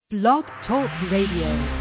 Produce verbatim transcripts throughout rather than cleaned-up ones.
Blog Talk Radio.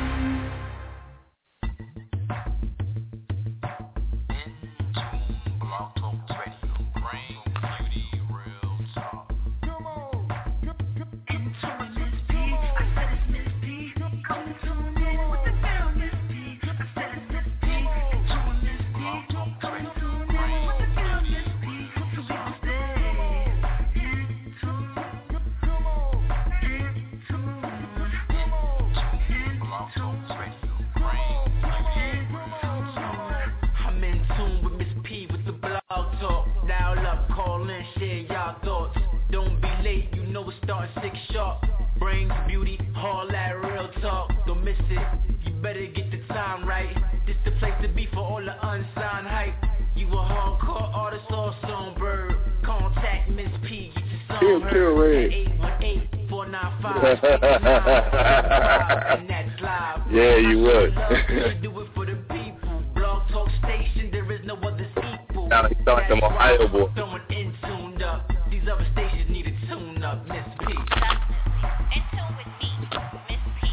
Yeah, you would. Now he's talking to Ohio boy. These other stations need a tune up, Miss P. In tune with me, Miss P.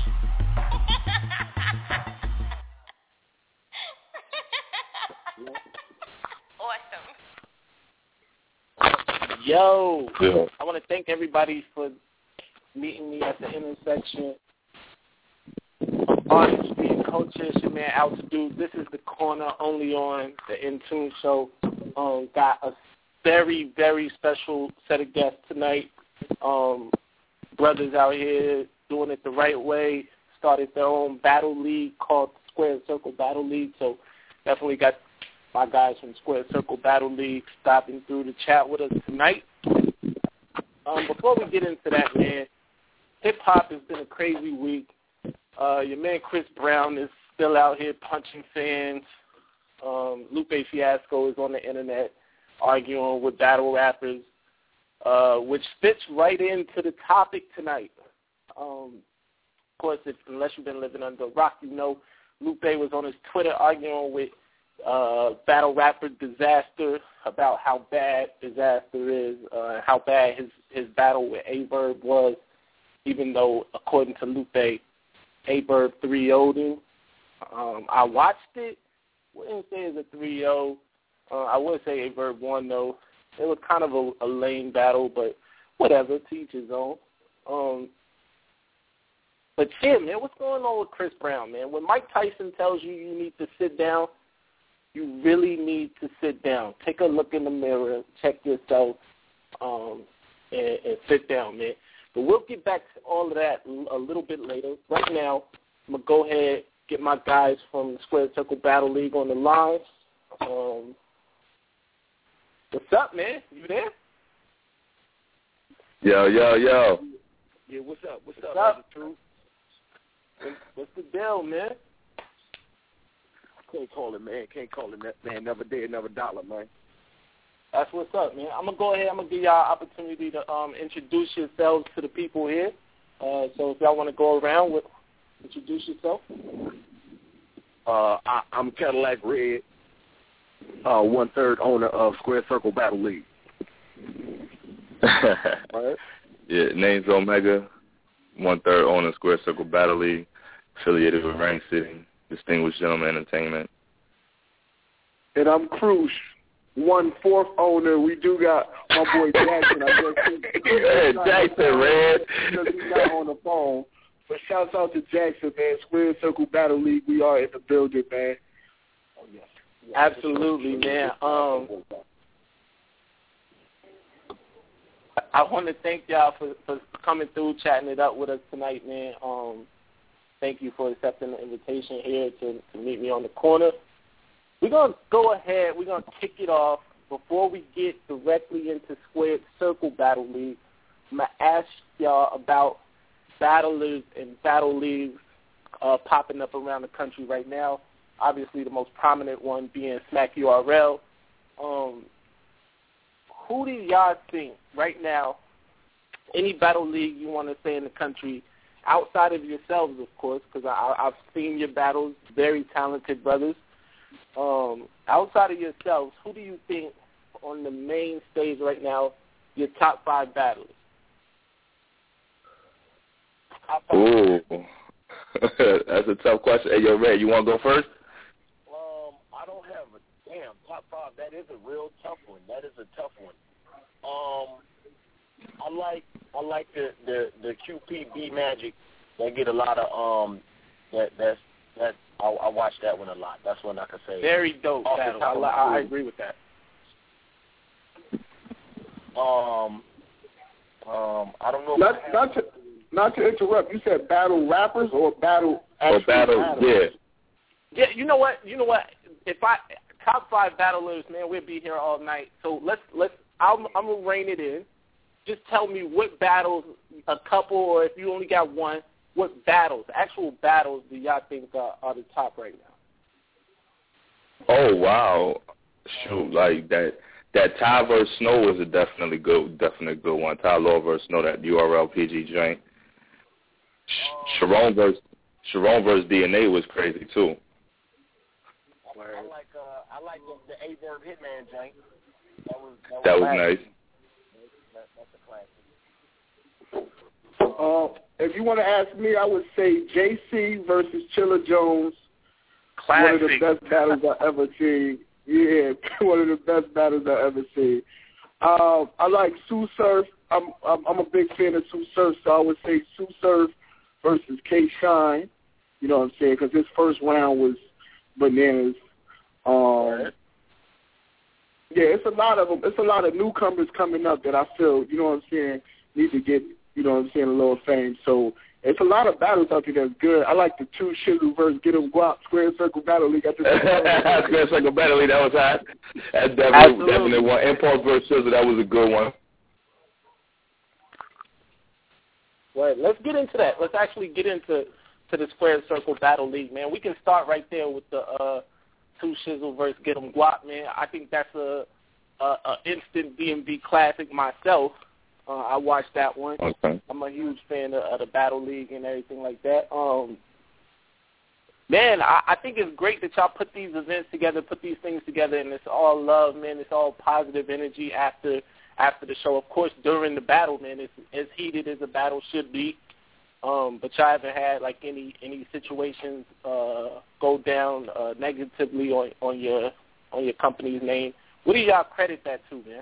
Awesome. Yo, yeah. I want to thank everybody for meeting me at the intersection of artistry and culture. It's your man Altitude. This is the corner only on the In Tune show. Um, got a very, very special set of guests tonight. Um, brothers out here doing it the right way. Started their own battle league called Square Circle Battle League. So definitely got my guys from Square Circle Battle League stopping through to chat with us tonight. Um, before we get into that, man, hip-hop has been a crazy week. Uh, your man Chris Brown is still out here punching fans. Um, Lupe Fiasco is on the internet arguing with battle rappers, uh, which fits right into the topic tonight. Um, of course, if, unless you've been living under a rock, you know Lupe was on his Twitter arguing with uh, battle rapper Disaster about how bad Disaster is, uh, how bad his, his battle with A-Verb was, even though, according to Lupe, A-Verb three oh'd him. Um, I watched it. Wouldn't say it's a three oh. Uh, I would say A-Verb won, though. It was kind of a, a lame battle, but whatever, to each his own. Um, but, yeah, man, what's going on with Chris Brown, man? When Mike Tyson tells you you need to sit down, you really need to sit down. Take a look in the mirror, check yourself, um, and, and sit down, man. But we'll get back to all of that a little bit later. Right now, I'm going to go ahead get my guys from the Square Circle Battle League on the line. Um, what's up, man? You there? Yo, yo, yo. Yeah, what's up? What's, what's up, up? What's, what's the deal, man? Can't call it, man. Can't call it, man. Never day, never dollar, man. That's what's up, man. I'm going to go ahead. I'm going to give y'all an opportunity to um, introduce yourselves to the people here. Uh, so if y'all want to go around, with, introduce yourself. Uh, I, I'm Cadillac Red, uh, one-third owner of Square Circle Battle League. Right. Yeah, name's Omega, one-third owner of Square Circle Battle League, affiliated with Rain City, Distinguished Gentleman Entertainment. And I'm Cruz, one-fourth owner. We do got my boy Jackson. I guess he, yeah, Jackson, Red. Because he's not on the phone. But shouts out to Jackson, man. Square Circle Battle League, we are in the building, man. Oh, yes. Absolutely, man. Um, I want to thank y'all for, for coming through, chatting it up with us tonight, man. Um, thank you for accepting the invitation here to, to meet me on the corner. We're going to go ahead. We're going to kick it off. Before we get directly into Square Circle Battle League, I'm going to ask y'all about battlers and battle leagues uh, popping up around the country right now. Obviously, the most prominent one being Smack U R L. Um, who do y'all think right now, any battle league you want to say in the country, outside of yourselves, of course, because I've seen your battles, very talented brothers. Um, outside of yourselves, who do you think on the main stage right now, your top five battlers? Ooh. That's a tough question. Hey, yo, Ray, you want to go first? Um, I don't have a damn top five. That is a real tough one. That is a tough one. Um, I like I like the the, the Q P B Magic. They get a lot of um that that's that I, I watch that one a lot. That's one I can say. Very dope battle. I, I, I agree with that. Um, um, I don't know. Not not to not to interrupt. You said battle rappers or battle or battle? Battles? Yeah. Yeah. You know what? You know what? If I top five battlers, man, we'll be here all night. So let's let's. I'm I'm gonna rein it in. Just tell me what battles, a couple, or if you only got one, what battles, actual battles, do y'all think are, are the top right now? Oh wow, shoot, like that. That Ty versus Snow was a definitely good, definitely good one. Ty Law versus Snow, that U R L P G joint. Sharon versus Sharon versus D N A was crazy too. I like uh, I like the, the A-Verb Hitman joint. That was that was, that was nice. That, that's a classic. Uh, if you want to ask me, I would say J C versus Chilla Jones. Classic. One of the best battles I ever seen. Yeah, one of the best battles I ever seen. Uh, I like Sue Surf. I'm, I'm I'm a big fan of Sue Surf, so I would say Sue Surf versus K Shine. You know what I'm saying? Because his first round was bananas. Um, yeah, it's a lot of them. It's a lot of newcomers coming up that I feel, you know what I'm saying, need to get, you know what I'm saying, a little fame. So it's a lot of battles out there that's good. I like the two Shizzle versus Get 'em Guap Square Circle Battle League. Square Circle Battle League, that was hot. That's definitely, definitely one. Impulse versus Shizzle, that was a good one. Right, let's get into that. Let's actually get into to the Square Circle Battle League, man. We can start right there with the uh, two Shizzle versus Get 'em Guap, man. I think that's a, a, a instant D M V classic myself. Uh, I watched that one. Okay. I'm a huge fan of, of the Battle League and everything like that. Um, man, I, I think it's great that y'all put these events together, put these things together, and it's all love, man. It's all positive energy after after the show. Of course, during the battle, man, it's as heated as a battle should be. Um, but y'all haven't had like any any situations uh, go down uh, negatively on on your on your company's name. What do y'all credit that to, man?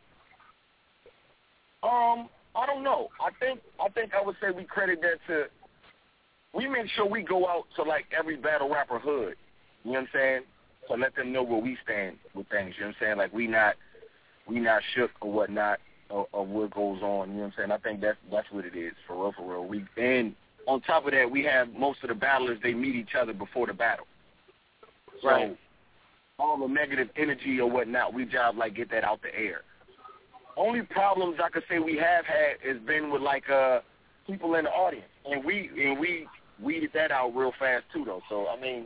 Um, I don't know. I think I think I would say we credit that to, we make sure we go out to like every battle rapper hood. You know what I'm saying? So let them know where we stand with things. You know what I'm saying? Like we not we not shook or whatnot or, or what goes on. You know what I'm saying? I think that's that's what it is for real, for real. We and on top of that, we have most of the battlers, they meet each other before the battle. So right. all the negative energy or whatnot, we just like get that out the air. Only problems I could say we have had has been with like uh people in the audience, and we and we weeded that out real fast too, though. So I mean,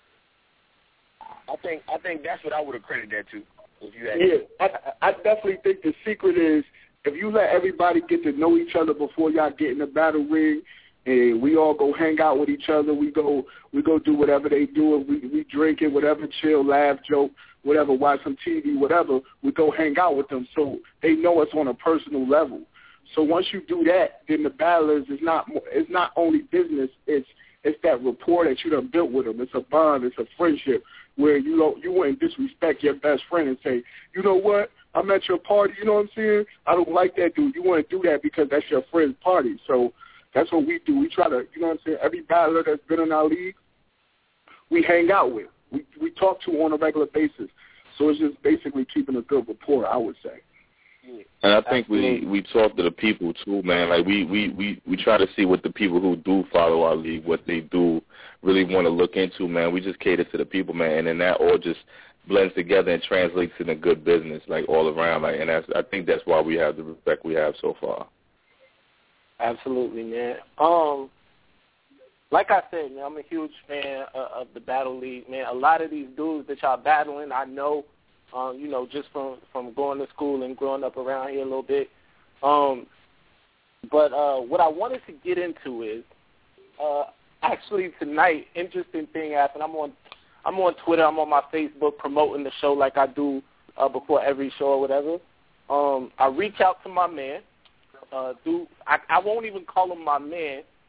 I think I think that's what I would have credited that to. If you had yeah, I, I definitely think the secret is if you let everybody get to know each other before y'all get in the battle ring, and we all go hang out with each other. We go we go do whatever they do, and we we drink it, whatever, chill, laugh, joke, whatever, watch some T V, whatever. We go hang out with them, so they know us on a personal level. So once you do that, then the battlers is not it's not only business. It's it's that rapport that you done built with them. It's a bond. It's a friendship where you don't you wouldn't disrespect your best friend and say, you know what, I'm at your party. You know what I'm saying? I don't like that dude. You want to do that because that's your friend's party. So that's what we do. We try to, you know what I'm saying, every battler that's been in our league, we hang out with. We we talk to on a regular basis. So it's just basically keeping a good rapport, I would say. And I think we, we talk to the people, too, man. Like, we, we, we, we try to see what the people who do follow our league, what they do really want to look into, man. We just cater to the people, man. And then that all just blends together and translates into good business, like, all around. Like, and that's, I think that's why we have the respect we have so far. Absolutely, man. Um, like I said, man, I'm a huge fan of, of the Battle League, man. A lot of these dudes that y'all battling, I know, um, you know, just from, from going to school and growing up around here a little bit. Um, but uh, what I wanted to get into is, uh, actually tonight, interesting thing happened. I'm on, I'm on Twitter. I'm on my Facebook promoting the show like I do uh, before every show or whatever. Um, I reach out to my man. Uh, dude, I, I won't even call him my man.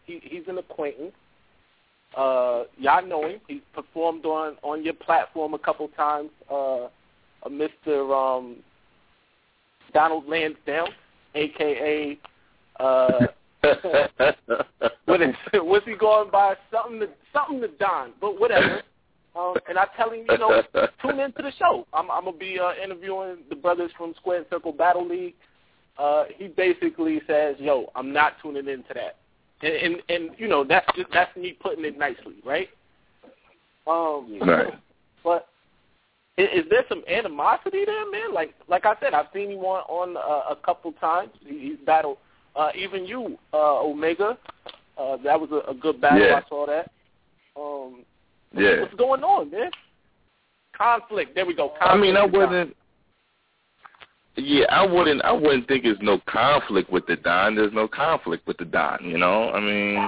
he, he's an acquaintance. Uh, y'all know him. He's performed on, on your platform a couple times. Uh, uh, Mister Um, Donald Lansdowne, a k a Uh, what is, what's he going by? Something to, something to Don, but whatever. Um, and I tell him, you know, tune into the show. I'm, I'm going to be uh, interviewing the brothers from Squared Circle Battle League. Uh, he basically says, yo, I'm not tuning into that. And, and, and you know, that's just, that's me putting it nicely, right? Um, right. But is, is there some animosity there, man? Like like I said, I've seen him on, on uh, a couple times. He, he's battled uh, even you, uh, Omega. Uh, that was a, a good battle. Yeah. I saw that. Um, yeah. What's going on, man? Conflict. There we go. Conflict. I mean, I wouldn't. Yeah, I wouldn't. I wouldn't think there's no conflict with the Don. There's no conflict with the Don. You know, I mean.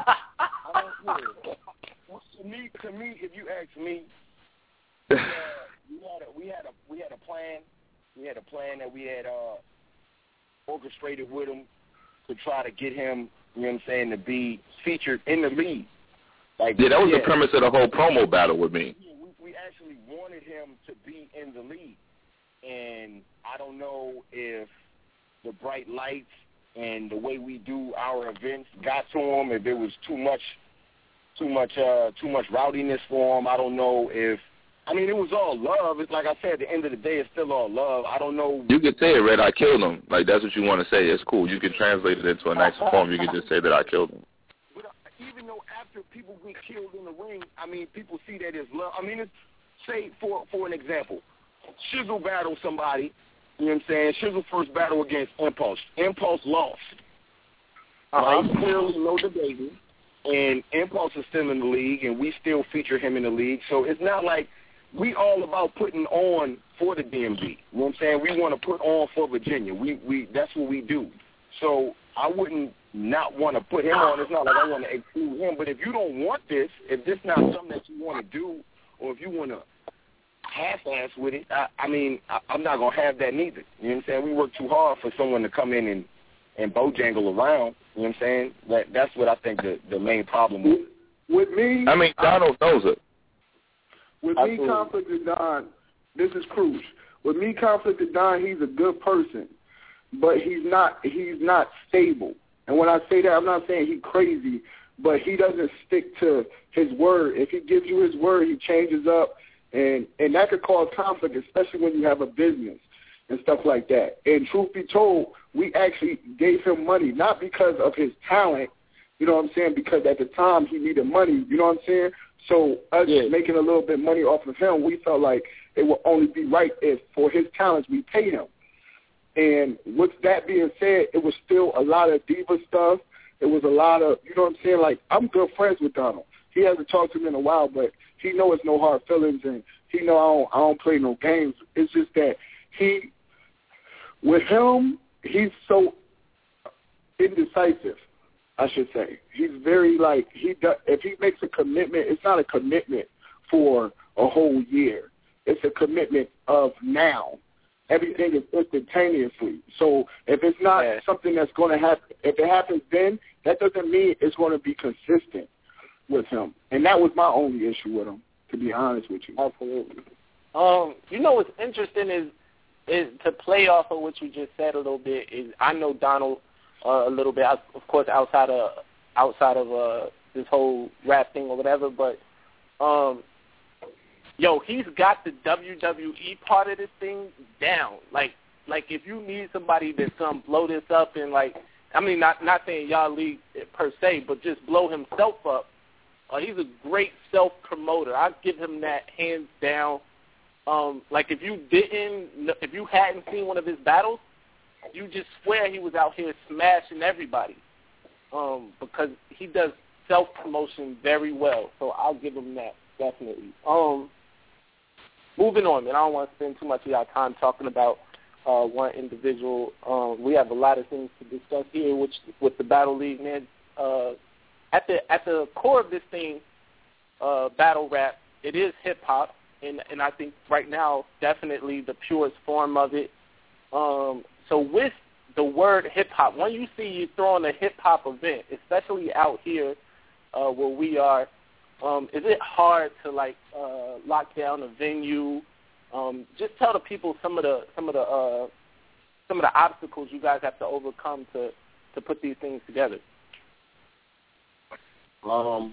to me, to me, if you ask me, uh, we had a we had a we had a plan. We had a plan that we had uh, orchestrated with him to try to get him. You know what I'm saying, to be featured in the league. Like, yeah, that was yeah. the premise of the whole promo battle with me. Yeah, we, we actually wanted him to be in the league. And I don't know if the bright lights and the way we do our events got to him, if there was too much too much, uh, too much rowdiness for him. I don't know if – I mean, it was all love. It's like I said, at the end of the day, it's still all love. I don't know. You could say it, Red, I killed him. Like, that's what you want to say. It's cool. You can translate it into a nicer form. You can just say that I killed him. But uh, even though after people get killed in the ring, I mean, people see that as love. I mean, it's, say, for for an example, Shizzle battled somebody, you know what I'm saying? Shizzle first battle against Impulse. Impulse lost. Uh-huh. Right? Clearly no debating. And Impulse is still in the league, and we still feature him in the league. So it's not like we all about putting on for the D M V. You know what I'm saying? We want to put on for Virginia. We we That's what we do. So I wouldn't not want to put him on. It's not like I want to exclude him. But if you don't want this, if this is not something that you want to do, or if you want to half-ass with it, I, I mean, I, I'm not going to have that neither. You know what I'm saying? We work too hard for someone to come in and, and bojangle around. You know what I'm saying? That, that's what I think the, the main problem is. With me, I mean, Donald knows it. With me, Conflict of Don, this is Cruz. With me, Conflict of Don, he's a good person, but he's not he's not stable. And when I say that, I'm not saying he's crazy, but he doesn't stick to his word. If he gives you his word, he changes up, and, and that could cause conflict, especially when you have a business and stuff like that. And truth be told, we actually gave him money, not because of his talent, you know what I'm saying, because at the time he needed money, you know what I'm saying? So us yeah. making a little bit of money off of him, we felt like it would only be right if for his talents we pay him. And with that being said, it was still a lot of diva stuff. It was a lot of, you know what I'm saying, like I'm good friends with Donald. He hasn't talked to me in a while, but he knows it's no hard feelings, and he know I don't, I don't play no games. It's just that he, with him, he's so indecisive, I should say. He's very, like, he does, if he makes a commitment, it's not a commitment for a whole year. It's a commitment of now. Everything is instantaneously. So if it's not yeah. something that's going to happen, if it happens then, that doesn't mean it's going to be consistent with him. And that was my only issue with him, to be honest with you. Absolutely. Um, you know what's interesting is is to play off of what you just said a little bit. Is I know Donald uh, a little bit, of course, outside of outside of uh, this whole rap thing or whatever. But um, yo, he's got the W W E part of this thing down. Like, like if you need somebody that's gonna blow this up and like, I mean, not not saying y'all league per se, but just blow himself up. Uh, he's a great self promoter. I give him that hands down. Um, like if you didn't, if you hadn't seen one of his battles, you just swear he was out here smashing everybody. Um, because he does self promotion very well. So I'll give him that definitely. Um, moving on, man. I don't want to spend too much of our time talking about uh, one individual. Um, we have a lot of things to discuss here, which with the Battle League, man. Uh, at the at the core of this thing, uh, battle rap, it is hip hop. And, and I think right now, definitely the purest form of it. Um, so with the word hip-hop, when you see you throwing a hip-hop event, especially out here uh, where we are, um, is it hard to like uh, lock down a venue? Um, just tell the people some of the some of the uh, some of the obstacles you guys have to overcome to, to put these things together. Um,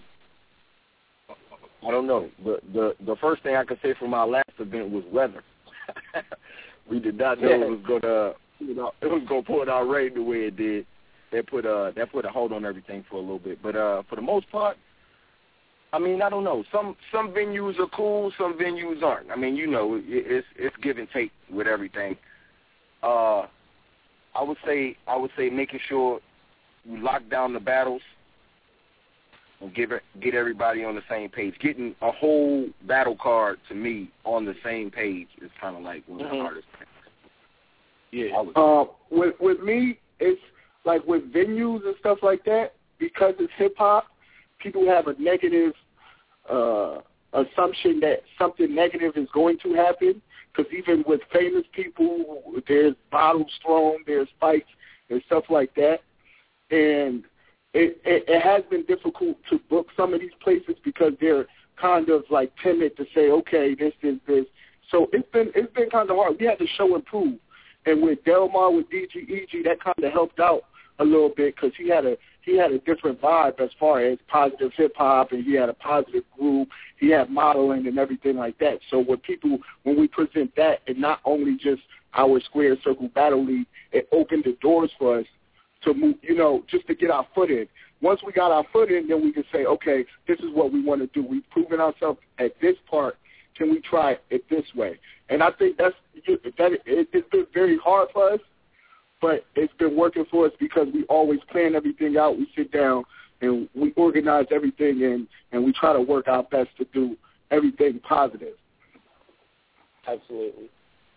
I don't know. The the the first thing I could say from our last event was weather. We did not know yeah. it was gonna you know it was gonna pour out rain the way it did. That put uh that put a hold on everything for a little bit. But uh for the most part, I mean I don't know. Some some venues are cool, some venues aren't. I mean you know it, it's it's give and take with everything. Uh, I would say I would say making sure you lock down the battles. And give it, get everybody on the same page. Getting a whole battle card to me on the same page is kind of like one of the mm-hmm. hardest things. Yeah. Uh, with with me, it's like with venues and stuff like that. Because it's hip hop, people have a negative uh, assumption that something negative is going to happen. Because even with famous people, there's bottles thrown, there's fights and stuff like that, and It, it, it has been difficult to book some of these places because they're kind of like timid to say, okay, this is this. So it's been it's been kind of hard. We had to show and prove, and with Delmar with D G E G, that kind of helped out a little bit because he had a he had a different vibe as far as positive hip hop, and he had a positive groove. He had modeling and everything like that. So when people when we present that, and not only just our Square Circle Battle League, it opened the doors for us to move, you know, just to get our foot in. Once we got our foot in, then we can say, okay, this is what we want to do. We've proven ourselves at this part. Can we try it this way? And I think that's that. It, it's been very hard for us, but it's been working for us because we always plan everything out. We sit down and we organize everything, and, and we try to work our best to do everything positive. Absolutely.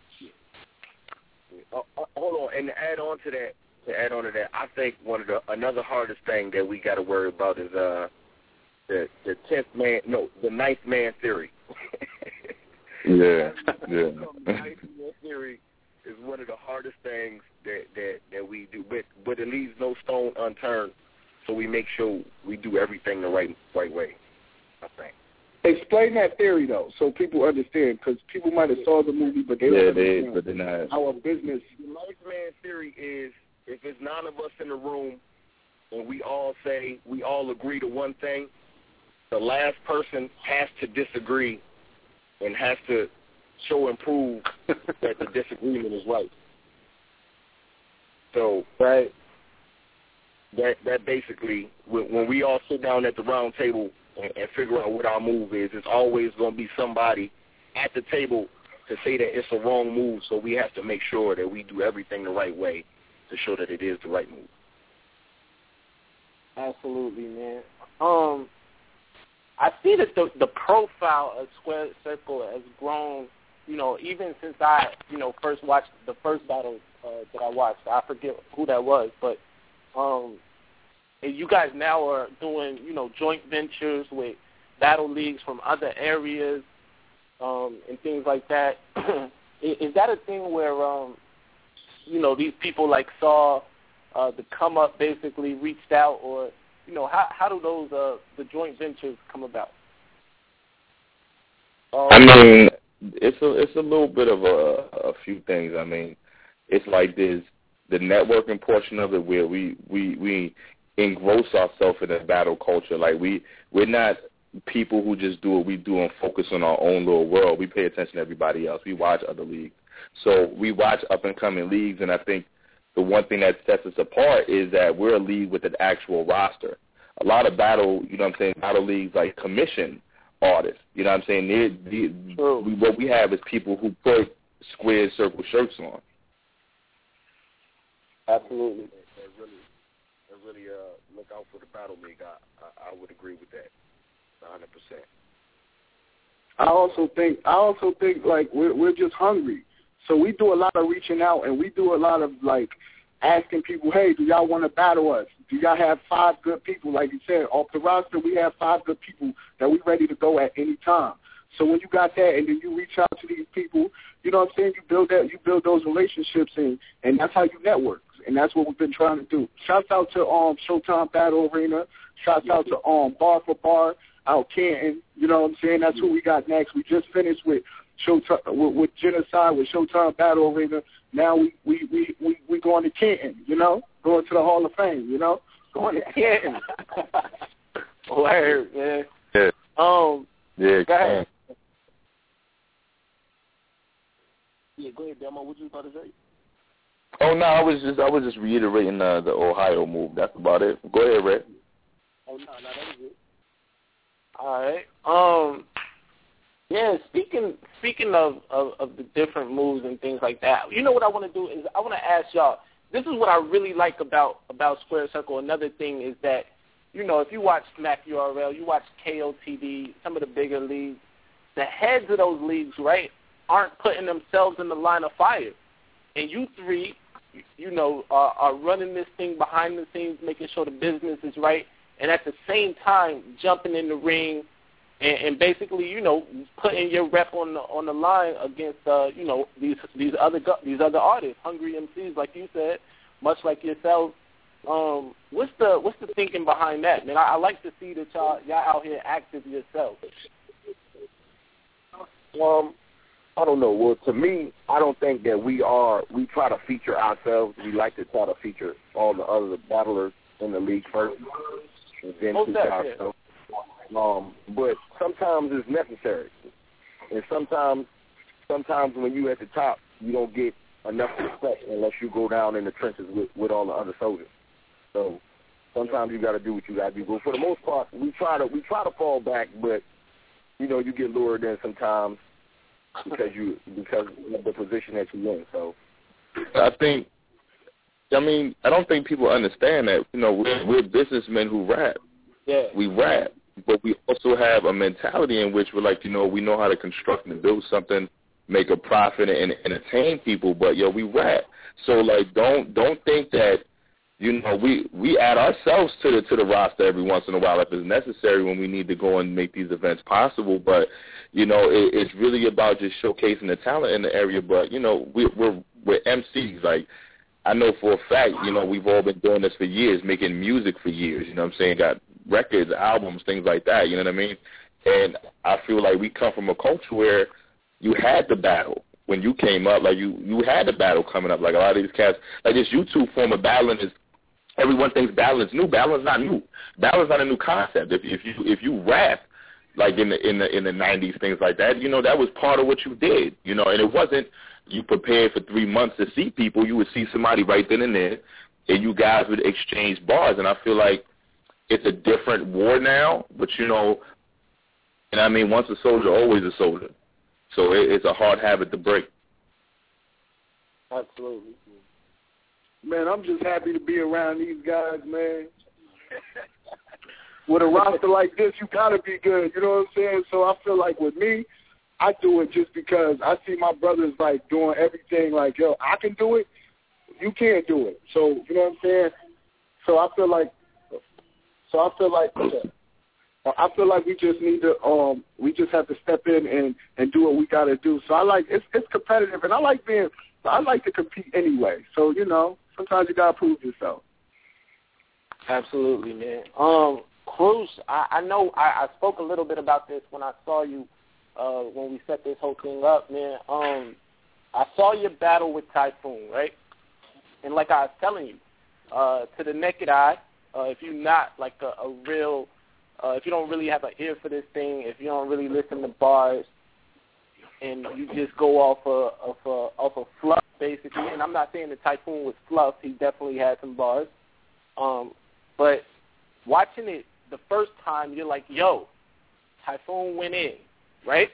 Uh, uh, hold on, and to add on to that, To add on to that, I think one of the another hardest thing that we got to worry about is uh the the tenth man, no, the ninth man theory. yeah, yeah. The ninth man theory is one of the hardest things that, that, that we do, but but it leaves no stone unturned. So we make sure we do everything the right right way. I think. Explain that theory though, so people understand, because people might have saw the movie, but they yeah, don't they, understand but they're not. Our business. The ninth man theory is, if there's nine of us in the room and we all say, we all agree to one thing, the last person has to disagree and has to show and prove that the disagreement is right. So right. that that basically, when we all sit down at the round table and, and figure out what our move is, it's always going to be somebody at the table to say that it's a wrong move, so we have to make sure that we do everything the right way to show that it is the right move. Absolutely, man. Um, I see that the the profile of Square Circle has grown, you know, even since I, you know, first watched the first battle uh, that I watched. I forget who that was, but um, and you guys now are doing, you know, joint ventures with battle leagues from other areas um, and things like that. is, is that a thing where, um, you know, these people like saw uh, the come up, basically reached out, or you know, how how do those uh, the joint ventures come about? Um, I mean, it's a it's a little bit of a, a few things. I mean, it's like there's the networking portion of it where we we we engross ourselves in the battle culture. Like we we're not people who just do what we do and focus on our own little world. We pay attention to everybody else. We watch other leagues. So we watch up-and-coming leagues, and I think the one thing that sets us apart is that we're a league with an actual roster. A lot of battle, you know what I'm saying, battle leagues like commission artists. You know what I'm saying? They're, they're, we, what we have is people who put Square Circle shirts on. Absolutely. They really, they really uh, look out for the battle league. I, I, I would agree with that one hundred percent. I also think I also think like we're we're just hungry. So we do a lot of reaching out, and we do a lot of, like, asking people, hey, do y'all want to battle us? Do y'all have five good people? Like you said, off the roster, we have five good people that we're ready to go at any time. So when you got that and then you reach out to these people, you know what I'm saying, you build that, you build those relationships, and, and that's how you network. And that's what we've been trying to do. Shouts out to um, Showtime Battle Arena. Shouts out to um Bar for Bar out Canton. You know what I'm saying? That's who we got next. We just finished with Showtime with, with Genocide with Showtime Battle Arena. Now we we we we we going to Canton. You know, going to the Hall of Fame. You know, going to Canton. Word, man. Yeah. Um. Yeah. Go ahead. Yeah, go ahead, Demo. What you about to say? Oh no, I was just I was just reiterating uh, the Ohio move. That's about it. Go ahead, Red. Oh no, no, that was it. All right. Um. Yeah. Speaking speaking of, of of the different moves and things like that, you know what I want to do is I want to ask y'all. This is what I really like about about Square Circle. Another thing is that, you know, if you watch Smack U R L, you watch K O T V, some of the bigger leagues, the heads of those leagues, right, aren't putting themselves in the line of fire. And you three, you know, are, are running this thing behind the scenes, making sure the business is right, and at the same time jumping in the ring and, and basically, you know, putting your rep on the on the line against, uh, you know, these these other these other artists, hungry M Cs, like you said, much like yourself. Um, what's the what's the thinking behind that, man? I, I like to see that y'all y'all out here active yourself. Um, I don't know. Well, to me, I don't think that we are. We try to feature ourselves. We like to try to feature all the other battlers in the league first, and then Most feature definitely. ourselves. Um, but sometimes it's necessary, and sometimes, sometimes when you at the top, you don't get enough respect unless you go down in the trenches with, with all the other soldiers. So sometimes you got to do what you got to do. But for the most part, we try to we try to fall back, but you know you get lured in sometimes because you because of the position that you're in. So I think, I mean, I don't think people understand that. You know, we're, we're businessmen who rap. Yeah. We rap, but we also have a mentality in which we're like, you know, we know how to construct and build something, make a profit, and entertain people. But yo, we rap. So like, don't don't think that, you know, we we add ourselves to the to the roster every once in a while if it's necessary when we need to go and make these events possible. But you know, it, it's really about just showcasing the talent in the area. But you know, we, we're we're M Cs. Like, I know for a fact, you know, we've all been doing this for years, making music for years. You know what I'm saying? Got records, albums, things like that. You know what I mean? And I feel like we come from a culture where you had the battle. When you came up, like you, you had the battle coming up. Like a lot of these cats, like this YouTube form of battling is, everyone thinks battling is new. Battling is not new. Battling is not a new concept. If, if you if you rap, like in the in the in the nineties, things like that, you know, that was part of what you did. You know, and it wasn't you prepared for three months to see people. You would see somebody right then and there, and you guys would exchange bars. And I feel like it's a different war now. But you know, and I mean, once a soldier, always a soldier. So it, it's a hard habit to break. Absolutely. Man, I'm just happy to be around these guys, man. With a roster like this, you got to be good, you know what I'm saying? So I feel like with me, I do it just because I see my brothers, like, doing everything like, yo, I can do it, you can't do it. So, you know what I'm saying? So I feel like, so I feel like, I feel like we just need to, um, we just have to step in and, and do what we got to do. So I like, it's it's competitive, and I like being, I like to compete anyway. So, you know, sometimes you got to prove yourself. Absolutely, man. Um, Cruz, I, I know I, I spoke a little bit about this when I saw you, uh, when we set this whole thing up, man. Um, I saw your battle with Typhoon, right? And like I was telling you, uh, to the naked eye, uh, if you're not like a, a real, uh, if you don't really have an ear for this thing, if you don't really listen to bars, and you just go off of, of, uh, off of fluff, basically, and I'm not saying that Typhoon was fluff. He definitely had some bars. Um, but watching it the first time, you're like, yo, Typhoon went in, right?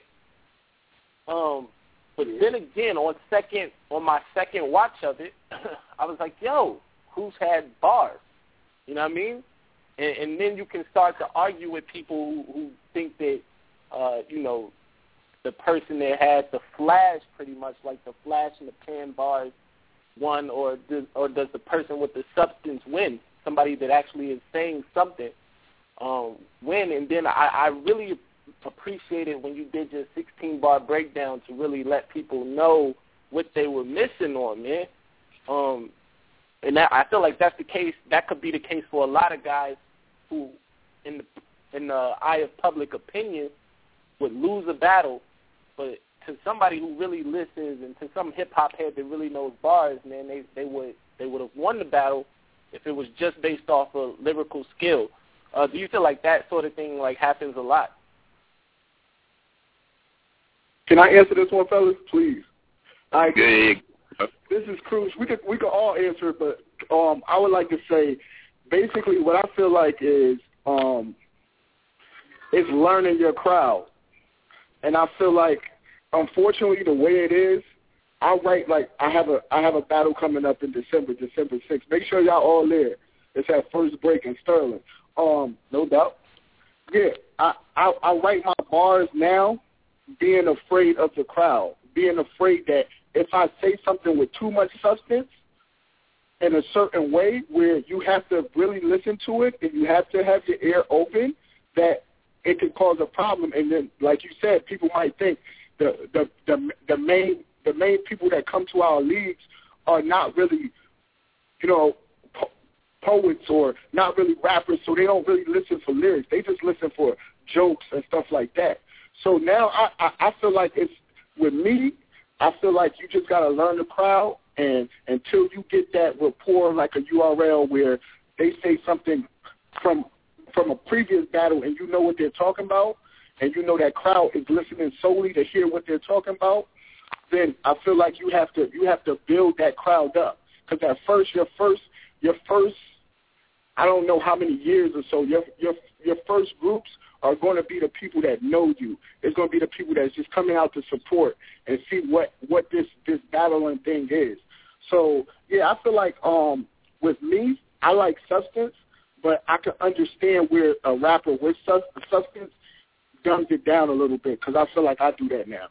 Um, but then again, on second, on my second watch of it, I was like, yo, who's had bars? You know what I mean? And, and then you can start to argue with people who, who think that, uh, you know, the person that had the flash, pretty much like the flash and the pan bars, won, or does, or does the person with the substance win? Somebody that actually is saying something um, win. And then I, I really appreciated when you did your sixteen-bar breakdown to really let people know what they were missing on, man. Um, and that, I feel like that's the case. That could be the case for a lot of guys who in the in the eye of public opinion, would lose a battle, but to somebody who really listens and to some hip hop head that really knows bars, man, they they would they would have won the battle if it was just based off of lyrical skill. Uh, do you feel like that sort of thing like happens a lot? Can I answer this one, fellas? Please. All right. Yeah. This is Cruz. We could we could all answer it, but um, I would like to say, basically, what I feel like is um, is learning your crowd, and I feel like, unfortunately, the way it is, I write like I have a I have a battle coming up in December, December sixth. Make sure y'all all there. It's at First Break in Sterling. Um, no doubt. Yeah, I, I I write my bars now, being afraid of the crowd, being afraid that if I say something with too much substance in a certain way where you have to really listen to it and you have to have your ear open, that it could cause a problem. And then, like you said, people might think the the the, the main the main people that come to our leagues are not really, you know, po- poets or not really rappers, so they don't really listen for lyrics. They just listen for jokes and stuff like that. So now I, I, I feel like it's, with me, I feel like you just got to learn the crowd, and until you get that rapport like a U R L where they say something from from a previous battle and you know what they're talking about, and you know that crowd is listening solely to hear what they're talking about, then I feel like you have to you have to build that crowd up. Because at first, your first your first I don't know how many years or so, your your your first groups are going to be the people that know you. It's going to be the people that's just coming out to support and see what, what this, this battling thing is. So, yeah, I feel like um, with me, I like substance, but I can understand where a rapper with substance dumbs it down a little bit, because I feel like I do that now.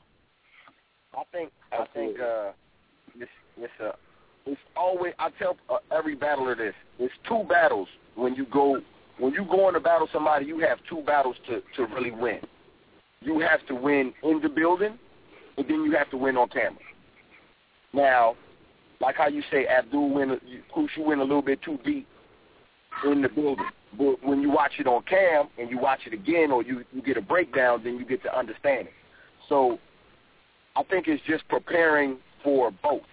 I think I think uh, it's it's uh, it's always, I tell uh, every battler this. It's two battles when you go. When you go in to battle somebody, you have two battles to, to really win. You have to win in the building, and then you have to win on camera. Now, like how you say Abdul win, Kush, you win a little bit too deep in the building. But when you watch it on cam and you watch it again, or you, you get a breakdown, then you get to understand it. So I think it's just preparing for both.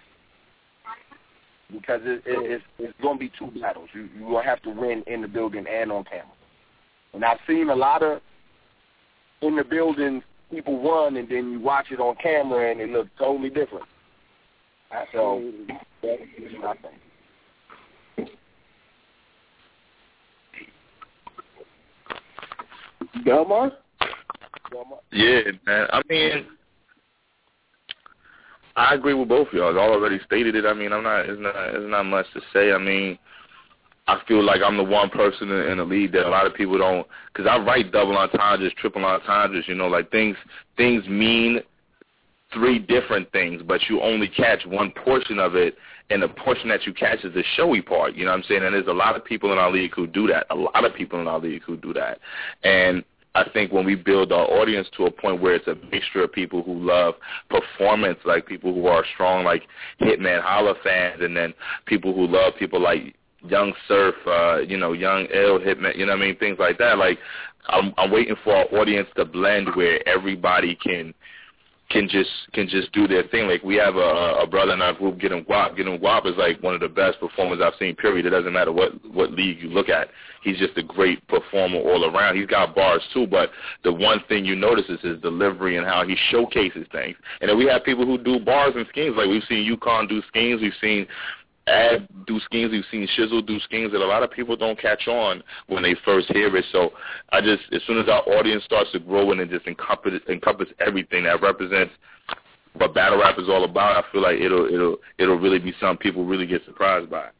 Because it, it, it's, it's going to be two battles. You, you're going to have to win in the building and on camera. And I've seen a lot of in the building people run, and then you watch it on camera, and it looks totally different. So that's my thing. Delmar? Delmar? Yeah, man. I mean, I agree with both of y'all. I already stated it. I mean, I'm not. It's not. It's not much to say. I mean, I feel like I'm the one person in, in the league that a lot of people don't. Because I write double entendres, triple entendres. You know, like things. Things mean three different things, but you only catch one portion of it, and the portion that you catch is the showy part. You know what I'm saying? And there's a lot of people in our league who do that. A lot of people in our league who do that, and I think when we build our audience to a point where it's a mixture of people who love performance, like people who are strong, like Hitman Holla fans, and then people who love people like Young Surf, uh, you know, Young Ill, Hitman, you know what I mean, things like that. Like, I'm, I'm waiting for our audience to blend where everybody can can just can just do their thing. Like, we have a, a brother in our group, Get Him Guap. Get Him Guap is like one of the best performers I've seen, period. It doesn't matter what, what league you look at. He's just a great performer all around. He's got bars too, but the one thing you notice is his delivery and how he showcases things. And then we have people who do bars and schemes. Like, we've seen UConn do schemes. We've seen Ad do schemes. We've seen Shizzle do schemes that a lot of people don't catch on when they first hear it. So I just, as soon as our audience starts to grow and just encompass, encompass everything that represents what battle rap is all about, I feel like it'll it'll it'll really be something people really get surprised by.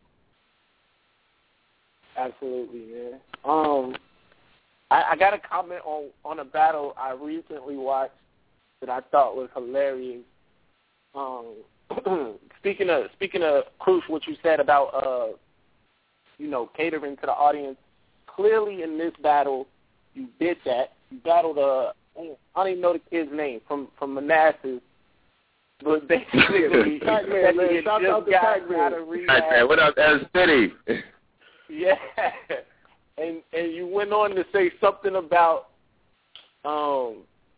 Absolutely, man. Um, I, I got a comment on on a battle I recently watched that I thought was hilarious. Um. Speaking of speaking of Cruz, what you said about uh, you know, catering to the audience, clearly in this battle you did that. You battled uh, I don't even know the kid's name from from Manassas, but basically Pac-Man, man. Shout out to Pac-Man. Pac-Man, what up, S City? Yeah, and and you went on to say something about um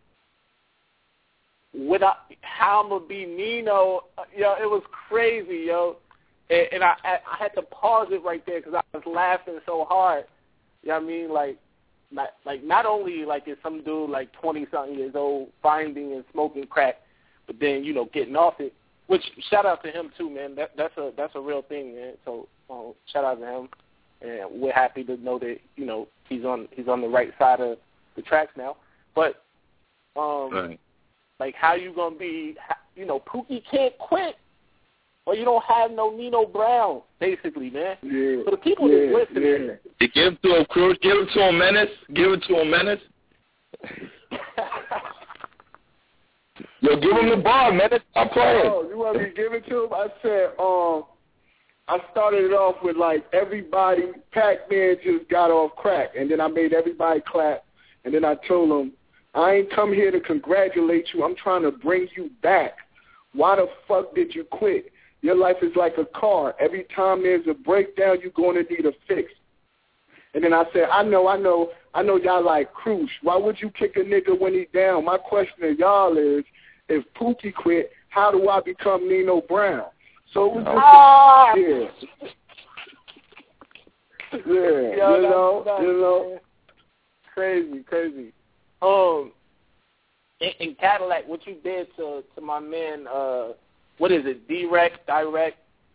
what I, how I'm gonna be Nino. Yo, it was crazy, yo, and, and I I had to pause it right there because I was laughing so hard. You know what I mean? Like, not, like not only like is some dude like twenty something years old finding and smoking crack, but then you know getting off it. Which shout out to him too, man. That that's a that's a real thing, man. So um, shout out to him, and we're happy to know that you know he's on he's on the right side of the tracks now. But um, right. like how you gonna be? You know, Pookie can't quit, or you don't have no Nino Brown, basically, man. Yeah. For the people yeah, that's listening, yeah. Give it to him, Cruz. Give it to him, Menace. Give it to him, Menace. Yo, give him the ball, man. I'm playing. Oh, you want me to give it to him? I said, um, I started it off with, like, everybody, Pac-Man just got off crack, and then I made everybody clap, and then I told them, I ain't come here to congratulate you. I'm trying to bring you back. Why the fuck did you quit? Your life is like a car. Every time there's a breakdown, you're going to need a fix. And then I said, I know, I know, I know y'all like Cruz. Why would you kick a nigga when he down? My question to y'all is, if Pookie quit, how do I become Nino Brown? So it was just, ah! yeah. Yeah, Yo, you know, that's, you know. Crazy, crazy. Um, in, in Cadillac, what you did to, to my man, uh, what is it, D-Rec, Direct?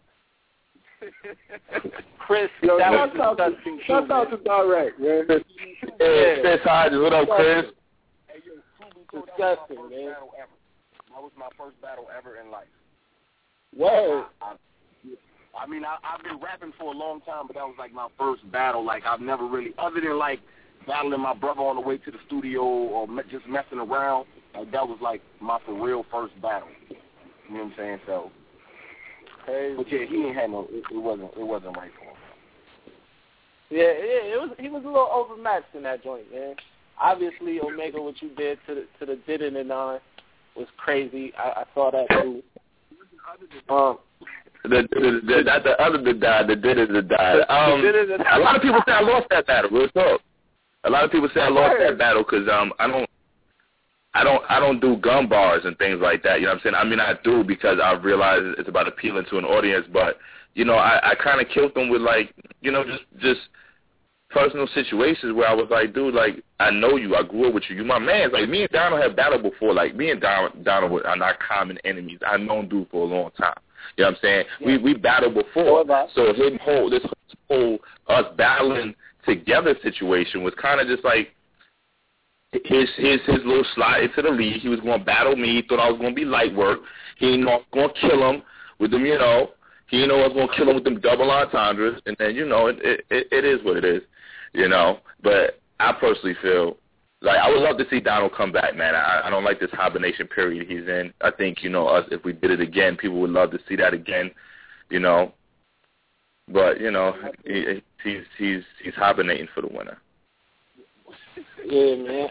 Chris, Yo, that was shout out to, disgusting. shout out to Direct, man. Yeah, Chris Hodges. What up, Chris? Hey, yo, disgusting, that was my first man. battle ever. That was my first battle ever in life. Word. I, I, I mean, I, I've been rapping for a long time, but that was like my first battle. Like, I've never really, other than like battling my brother on the way to the studio or me, just messing around, like, that was like my for real first battle. You know what I'm saying? So, Crazy. but yeah, he ain't had no, it, it wasn't, it wasn't right for him. Yeah, yeah, it was. He was a little overmatched in that joint, man. Obviously, Omega, what you did to the to the did it and on was crazy. I, I saw that too. Um, the, the, the, not the other that died, the did it that died. Um, a lot of people say I lost that battle. Real talk. A lot of people say I lost that battle because um, I don't, I don't, I don't do gun bars and things like that. You know what I'm saying? I mean, I do because I realize it's about appealing to an audience, but you know, I, I kind of killed them with like, you know, just just. personal situations where I was like, dude, like, I know you. I grew up with you. You my man. Like, me and Donald have battled before. Like, me and Donald, Donald are not common enemies. I've known dude for a long time. You know what I'm saying? Yeah. We we battled before. So his whole, this whole us battling together situation was kind of just like his, his, his little slide into the league. He was going to battle me. He thought I was going to be light work. He didn't know I was going to kill him with them, you know. He didn't know I was going to kill him with them double entendres. And then, you know, it, it, it is what it is. You know, but I personally feel like I would love to see Donald come back, man. I, I don't like this hibernation period he's in. I think, you know, us if we did it again, people would love to see that again, you know. But, you know, he, he's he's he's hibernating for the winter. Yeah, man.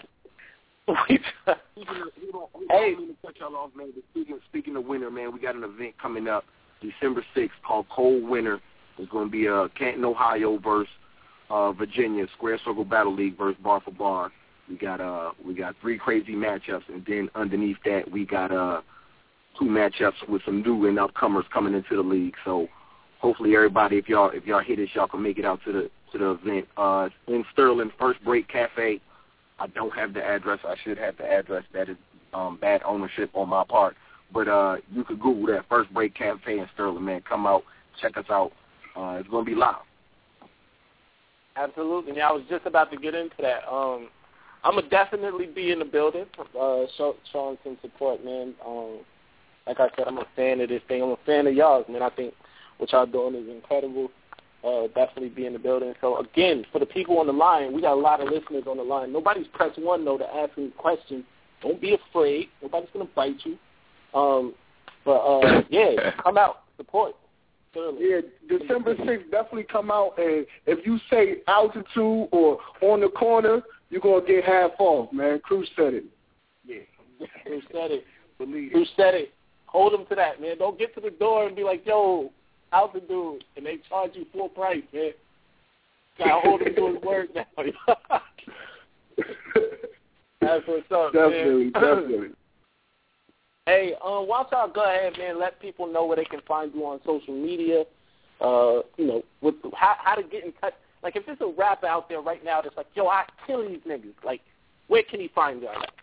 Hey, to cut y'all off, man. Speaking, speaking of winter, man, we got an event coming up December sixth called Cold Winter. It's going to be a Canton, Ohio versus Uh, Virginia, Square Circle Battle League versus Bar for Bar. We got uh we got three crazy matchups, and then underneath that we got uh two matchups with some new and upcomers coming into the league. So hopefully everybody, if y'all if y'all hit it, y'all can make it out to the to the event. Uh, in Sterling, First Break Cafe. I don't have the address. I should have the address. That is um, bad ownership on my part. But uh, you could Google that, First Break Cafe in Sterling. Man, come out, check us out. Uh, it's gonna be live. Absolutely. Yeah, I was just about to get into that. Um, I'm going to definitely be in the building, uh, show, showing some support, man. Um, like I said, I'm a fan of this thing. I'm a fan of y'all, man. I think what y'all doing is incredible. Uh, definitely be in the building. So, again, for the people on the line, we got a lot of listeners on the line. Nobody's pressed one, though, to ask any questions. Don't be afraid. Nobody's going to bite you. Um, but, uh, yeah, come out, support. Yeah, December sixth, definitely come out, and if you say altitude or on the corner, you're going to get half off, man. Cruz said it. Yeah. Cruz said it. Believe Cruz said it. Hold them to that, man. Don't get to the door and be like, yo, altitude, and they charge you full price, man. Gotta hold him to his word now. That's what's up, definitely, man. Definitely, Hey, um, why don't y'all go ahead, man, let people know where they can find you on social media, uh, you know, with how, how to get in touch. Like, if there's a rapper out there right now that's like, yo, I kill these niggas, like, where can he find y'all at?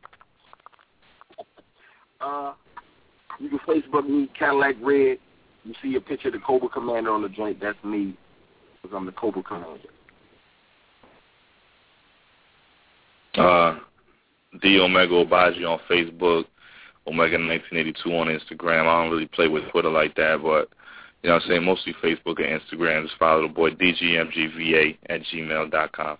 Uh, you can Facebook me, Cadillac Red. You see a picture of the Cobra Commander on the joint. That's me, because I'm the Cobra Commander. Uh, D Omega Obaji on Facebook, Omega nineteen eighty-two on Instagram. I don't really play with Twitter like that, but, you know what I'm saying, mostly Facebook and Instagram. Just follow the boy D G M G V A at gmail dot com.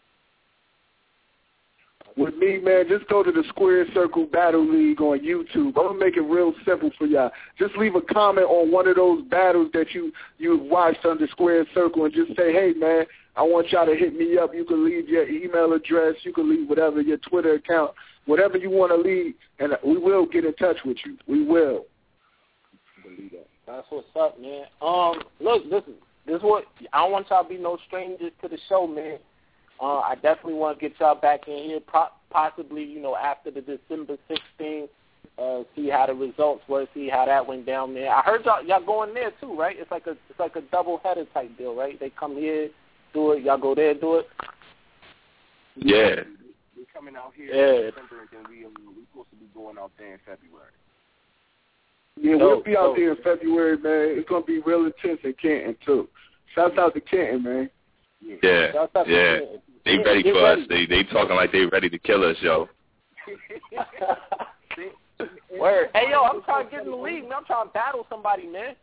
With me, man, just go to the Square Circle Battle League on YouTube. I'm going to make it real simple for y'all. Just leave a comment on one of those battles that you, you've watched under Square Circle and just say, hey, man, I want y'all to hit me up. You can leave your email address. You can leave whatever, your Twitter account, whatever you want to leave, and we will get in touch with you. We will. That's what's up, man. Um, look, this is, this is what, I don't want y'all to be no strangers to the show, man. Uh, I definitely want to get y'all back in here, pro- possibly, you know, after the December sixteenth, uh, see how the results were, see how that went down there. I heard y'all, y'all going there too, right? It's like a it's like a double header type deal, right? They come here, do it, y'all go there, do it. Yeah. We're coming out here yeah. in December, and then we um, we're supposed to be going out there in February. Yeah, so, we'll be out so. there in February, man. It's going to be real intense in Canton, too. Shouts out to Canton, man. Yeah, yeah. yeah. They ready Get for ready. us. They they talking like they ready to kill us, yo. Word. Hey, yo, I'm trying to get in the league, man. I'm trying to battle somebody, man.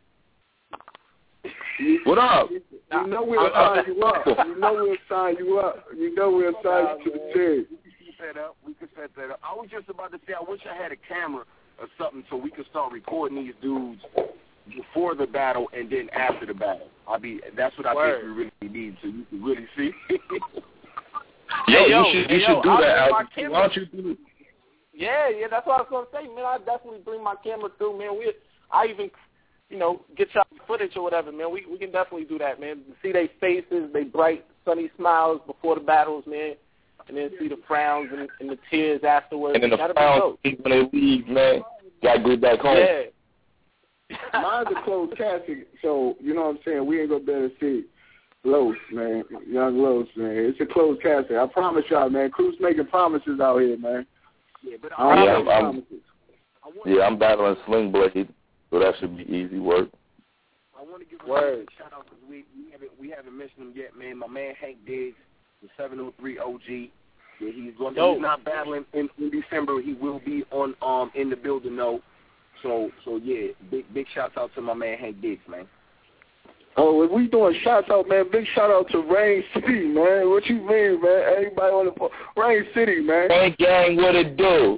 What up? You know we'll sign you up. You know we'll sign you up. You know we'll sign you to the team. We can set up. We can set that up. I was just about to say, I wish I had a camera or something so we could start recording these dudes before the battle and then after the battle. I be that's what I Word. think we really need, so you can really see. Yo, Hey, yo, you should hey, you yo, should do I'll that. bring my Al. camera. Why don't you do? Yeah, yeah, that's what I was gonna say, man. I definitely bring my camera through, man. We, I even, you know, get y'all footage or whatever, man. We we can definitely do that, man. See their faces, they bright, sunny smiles before the battles, man, and then see the frowns and, and the tears afterwards. And then the That'll frowns be when they leave, man. Gotta go back home. Yeah. Mine's a closed casket, so you know what I'm saying. We ain't gonna be able to see Los, man, young Los, man. It's a closed casket. I promise y'all, man. Crew's making promises out here, man. Yeah, but I Yeah, make I'm, promises. I'm, yeah, I'm battling Sling Blade, so that should be easy work. I want to give Word. a shout out because we we haven't we haven't mentioned him yet, man. My man Hank Diggs, the seven oh three O G. Yeah, he's going. Yo. He's not battling in, in December. He will be on um in the building though. So so yeah, big big shouts out to my man Hank Diggs, man. Oh, if we doing shouts out, man, big shout out to Rain City, man. What you mean, man? Everybody on the phone. Rain City, man. Rain Gang, what it do?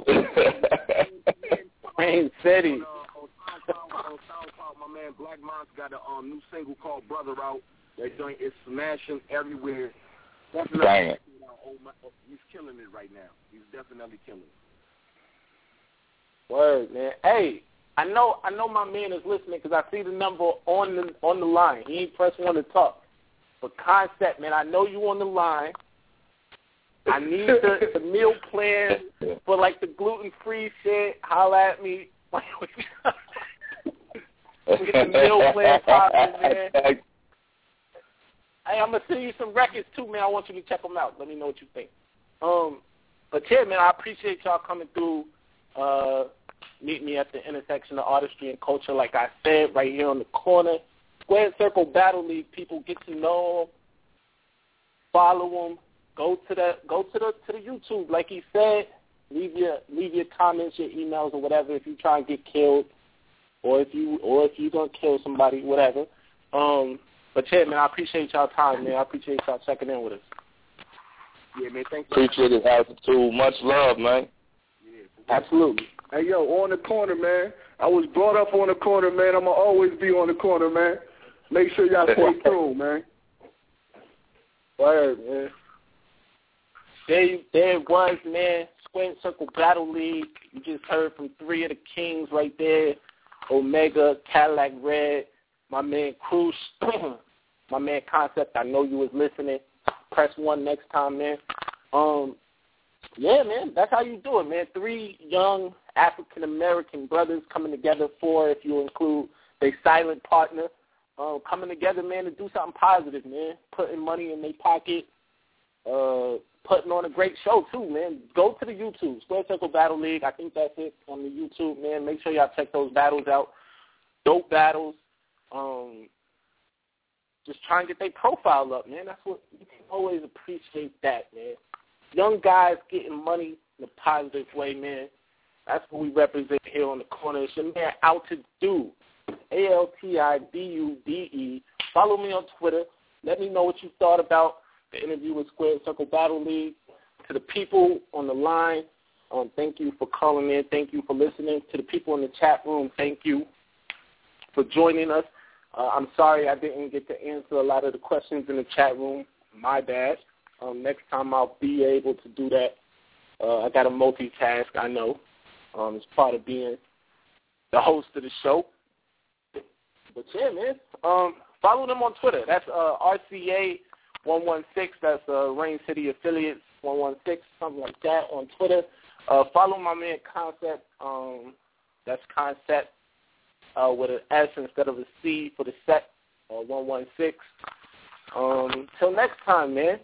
Rain City. On, uh, on SoundCloud, on SoundCloud, my man Black Mon's got a um, new single called Brother Out. That joint is smashing everywhere. Definitely, Dang it. oh, my, oh, he's killing it right now. He's definitely killing it. Word, man. Hey, I know, I know my man is listening because I see the number on the on the line. He ain't pressing one to talk. But Concept, man, I know you on the line. I need the, the meal plan for like the gluten free shit. Holla at me. Get the meal plan popping, man. Hey, I'm gonna send you some records too, man. I want you to check them out. Let me know what you think. Um, but yeah, man, I appreciate y'all coming through. Uh, meet me at the intersection of artistry and culture, like I said, right here on the corner. Square Circle Battle League. People get to know them, follow them. Go to the go to the to the YouTube, like he said. Leave your leave your comments, your emails, or whatever if you try and get killed, or if you or if you gonna kill somebody, whatever. Um, but yeah, man, I appreciate y'all time, man. I appreciate y'all checking in with us. Yeah, man, thanks. Appreciate it, altitude. Much love, man. Yeah, Absolutely. Hey, yo, on the corner, man. I was brought up on the corner, man. I'm going to always be on the corner, man. Make sure y'all stay tuned, man. Word, man. There, there it was, man. Square Circle Battle League. You just heard from three of the kings right there. Omega, Cadillac Red, my man Cruz, my man Concept. I know you was listening. press one next time, man. Um, yeah, man, that's how you do it, man. Three young African-American brothers coming together, four if you include their silent partner, um, coming together, man, to do something positive, man, putting money in their pocket, uh, putting on a great show, too, man. Go to the YouTube, Square Circle Battle League. I think that's it on the YouTube, man. Make sure y'all check those battles out. Dope battles. Um, just try and get their profile up, man. That's what you can always appreciate that, man. Young guys getting money in a positive way, man. That's what we represent here on the corner. It's your man Out to Do, A L T I D U D E. Follow me on Twitter. Let me know what you thought about the interview with Square Circle Battle League. To the people on the line, um, thank you for calling in. Thank you for listening. To the people in the chat room, thank you for joining us. Uh, I'm sorry I didn't get to answer a lot of the questions in the chat room. My bad. Um, next time I'll be able to do that. Uh, I got to multitask, I know. Um, it's part of being the host of the show. But, yeah, man, um, follow them on Twitter. That's uh, R C A one one six. That's uh, Rain City Affiliates one one six, something like that on Twitter. Uh, follow my man Concept. Um, that's Concept. Uh, with an S instead of a C for the set, uh, one one six. Um, till next time, man,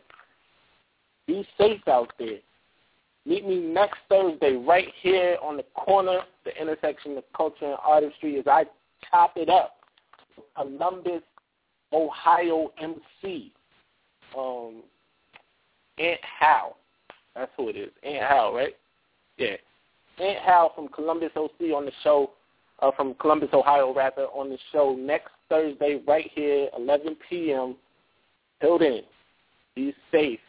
be safe out there. Meet me next Thursday right here on the corner, the intersection of culture and artistry, as I chop it up. Columbus, Ohio M C. Um, Aunt Hal. That's who it is. Aunt Hal, right? Yeah. Aunt Hal from Columbus O C on the show. Uh, from Columbus, Ohio, rather, on the show next Thursday right here, eleven p.m. Till then, be safe.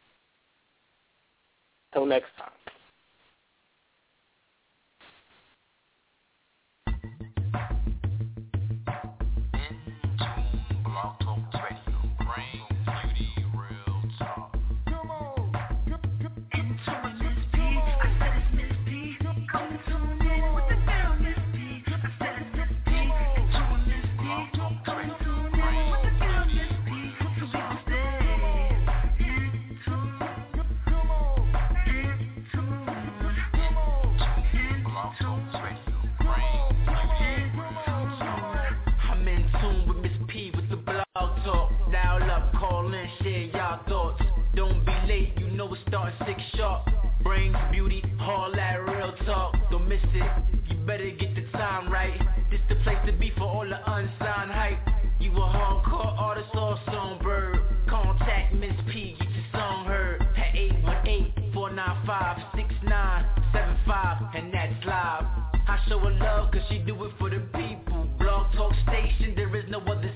Till next time. Six sharp, brains, beauty, all that real talk. Don't miss it, you better get the time right. This the place to be for all the unsigned hype. You a hardcore artist or songbird. Contact Miss P, get your song heard. At eight one eight, four nine five, six nine seven five, and that's live. I show her love cause she do it for the people. Blog Talk Station, there is no other